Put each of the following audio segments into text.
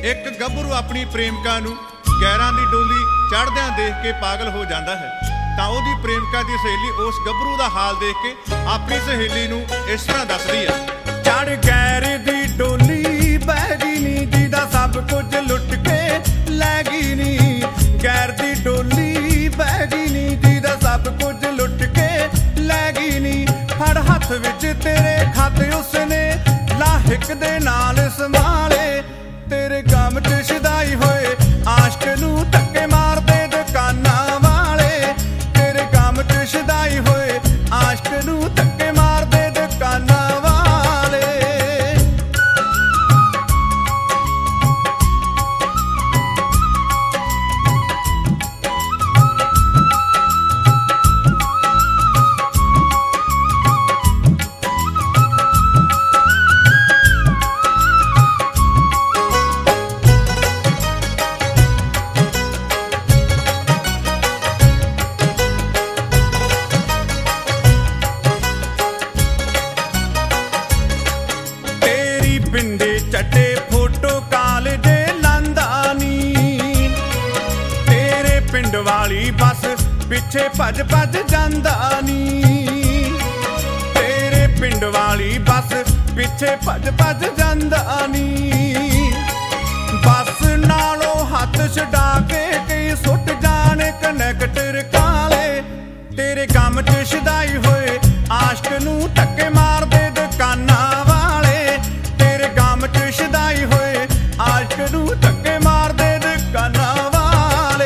ਇੱਕ ਗੱਭਰੂ ਆਪਣੀ ਪ੍ਰੇਮਿਕਾ ਨੂੰ ਗੈਰਾਂ ਦੀ ਡੋਲੀ ਚੜ੍ਹਦਿਆਂ ਦੇਖ ਕੇ ਪਾਗਲ ਹੋ ਜਾਂਦਾ ਹੈ ਤਾਂ ਉਹਦੀ ਪ੍ਰੇਮਿਕਾ ਦੀ ਸਹੇਲੀ ਉਸ ਗੱਭਰੂ ਦਾ ਹਾਲ ਦੇਖ ਕੇ ਆਪਣੀ ਸਹੇਲੀ ਨੂੰ ਇਸ ਤਰ੍ਹਾਂ ਦੱਸਦੀ ਹੈ। ਚੜ੍ਹ ਗੈਰ ਦੀ ਡੋਲੀ ਬਹਿ ਗਈ ਨੀ, ਜਿਹਦਾ ਸਭ ਕੁਝ ਲੁੱਟ ਕੇ ਲੈ ਗਈ ਨੀ। ਗੈਰ ਦੀ ਡੋਲੀ ਬਹਿ ਗਈ ਨੀ, ਜਿਹਦਾ ਸਭ ਕੁਝ ਲੁੱਟ ਕੇ ਲੈ ਗਈ ਨੀ। ਫੜ ਹੱਥ ਵਿੱਚ ਤੇਰੇ ਖਾਤੇ ਉਸਨੇ ਲਾਹਿਕ ਦੇ ਨਾਲ ਸੰਭਾਲੇ। ਤੇਰੇ ਗਮ 'ਚ ਸ਼ਦਾਈ ਹੋਏ ਆਸ਼ਕ ਨੂੰ ਧੱਕੇ ਮਾਰਦੇ ਦੁਕਾਨਾਂ ਵਾਲੇ। ਤੇਰੇ ਗਮ 'ਚ ਸ਼ਦਾਈ ਹੋਏ ਆਸ਼ਕ ਨੂੰ ਧੱਕੇ ਮਾਰਦੇ ਦੁਕਾਨਾਂ ਵਾਲੇ। ਪਿੰਡੇ ਚੱਟੇ ਫੋਟੋ ਕਾਲਜੇ ਲਾਂਦਾ ਨੀ। ਤੇਰੇ ਪਿੰਡ ਵਾਲੀ ਬੱਸ ਪਿੱਛੇ ਭੱਜ ਭੱਜ ਜਾਂਦਾ ਨੀ। ਤੇਰੇ ਪਿੰਡ ਵਾਲੀ ਬੱਸ ਪਿੱਛੇ ਭੱਜ ਭੱਜ ਜਾਂਦਾ ਨੀ। ਬੱਸ ਨਾਲੋਂ ਹੱਥ ਛਡਾ ਕੇ ਕਈ ਸੁੱਟ ਜਾਣ ਕਨੈਕਟਰ ਕਾਲੇ। ਤੇਰੇ ਗਮ 'ਚ ਸ਼ਦਾਈ ਹੋਏ ਆਸ਼ਕ ਨੂੰ ਧੱਕੇ ਮਾਰਦੇ ਦੁਕਾਨਾਂ ਵਾਲੇ। ਤੇਰੇ ਗਮ 'ਚ ਸ਼ਦਾਈ ਹੋਏ ਆਸ਼ਕ ਨੂੰ ਧੱਕੇ ਮਾਰਦੇ ਦੁਕਾਨਾਂ ਵਾਲੇ।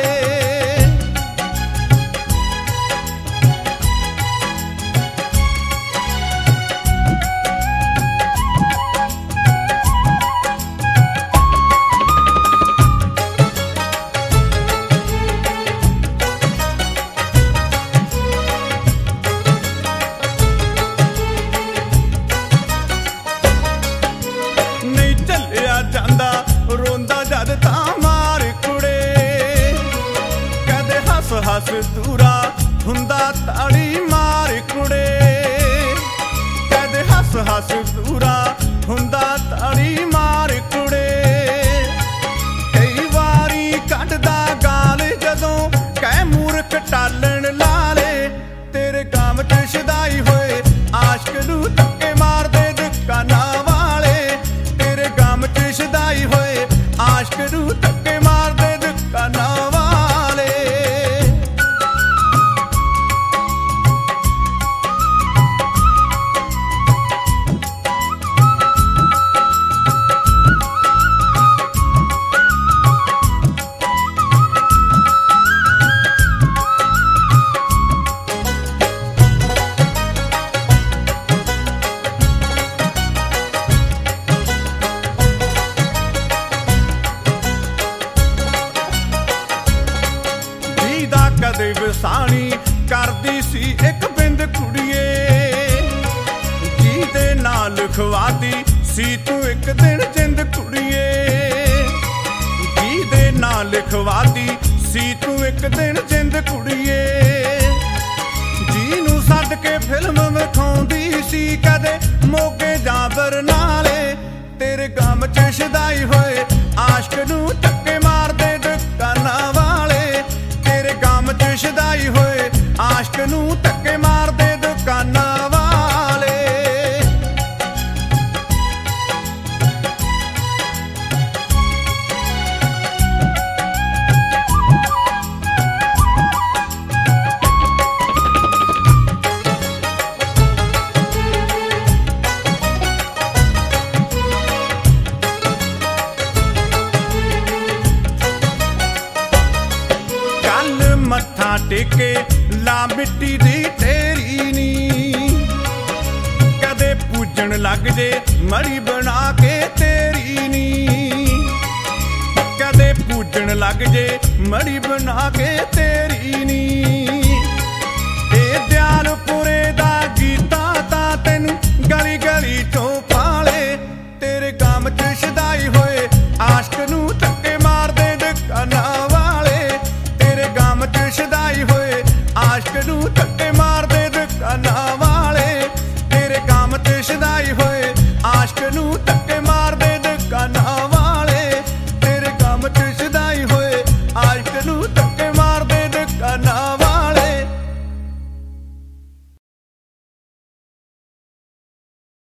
ਨਹੀਂ ਝੱਲਿਆ ਜਾਂਦਾ ਰੋਂਦਾ ਜਦ ਤਾਂ ਮਾਰ ਕੁੜੇ। ਕਦੇ ਹੱਸ ਹੱਸ ਦੂਰਾ ਹੁੰਦਾ ਤਾੜੀ ਮਾਰ ਕੁੜੇ। ਕਦੇ ਹੱਸ ਹੱਸ ਦੂਰਾ ਹੁੰਦਾ ਤਾੜੀ ਮਾਰ ਕੁੜੇ। ਕਈ ਵਾਰੀ ਕੱਢਦਾ ਗਾਲ ਜਦੋਂ ਕਹਿ ਮੂਰਖ ਟਾਲਣ ਲਾਲੇ। ਤੇਰੇ ਗਮ 'ਚ ਸ਼ਦਾਈ ਹੋਏ ਆਸ਼ਕ ਨੂੰ ਧੱਕੇ ਮਾਰਦੇ ਦੁਕਾਨਾਂ ਵਾਲੇ। ਤੇਰੇ ਗਮ 'ਚ ਸ਼ਦਾਈ ਹੋਏ ਆਸ਼ਕ ਨੂੰ ਧੱਕੇ ਮਾਰਦੇ ਦੁਕਾਨਾਂ ਵਾਲੇ। ਜਿਹਦਾ ਕਦੇ ਵਸਾਣੀ ਕਰਦੀ ਸੀ ਇੱਕ ਬਿੰਦ ਕੁੜੀਏ। ਜਿਹਦੇ ਨਾਲ ਲਿਖਵਾਦੀ ਸੀ ਤੂੰ ਇੱਕ ਦਿਨ ਜਿੰਦ ਕੁੜੀਏ। ਜਿਹਦੇ ਨਾਲ ਲਿਖਵਾਦੀ ਸੀ ਤੂੰ ਇੱਕ ਦਿਨ ਜਿੰਦ ਕੁੜੀਏ। ਜਿਹਨੂੰ ਸੱਦ ਕੇ ਫਿਲਮ ਵਿਖਾਉਂਦੀ ਸੀ ਕਦੇ ਮੋਗੇ ਜਾਂ ਬਰਨਾਲੇ। ਤੇਰੇ ਗਮ 'ਚ ਸ਼ਦਾਈ ਹੋਏ ਆਸ਼ਕ ਨੂੰ ਧੱਕੇ ਮਾਰਦੇ ਦੁਕਾਨਾਂ ਵਾਲੇ। ਤੇਰੇ ਗਮ 'ਚ ਸ਼ਦਾਈ ਹੋਏ ਆਸ਼ਕ ਨੂੰ ਧੱਕੇ ਮਾਰਦੇ ਦੁਕਾਨਾਂ ਵਾਲੇ। ਕੱਲ ਮੱਥਾ ਟੇਕੇ ਲਾ ਮਿੱਟੀ ਦੀ ਤੇਰੀ ਨੀ। ਕਦੇ ਪੂਜਣ ਲੱਗ ਜੇ ਮੜੀ ਬਣਾ ਕੇ ਤੇਰੀ ਨੀ। ਕਦੇ ਪੂਜਣ ਲੱਗ ਜੇ ਮੜੀ ਬਣਾ ਕੇ ਤੇਰੀ ਨੀ। ਇਹ ਦਿਆਲਪੁਰੇ ਦਾ ਗੀਤਾ ਤਾਂ ਤੈਨੂੰ ਗਲੀ ਗਲੀ ਚੋਂ ਪਾਲੇ। ਤੇਰੇ ਗਮ 'ਚ ਸ਼ਦਾਈ ਹੋਏ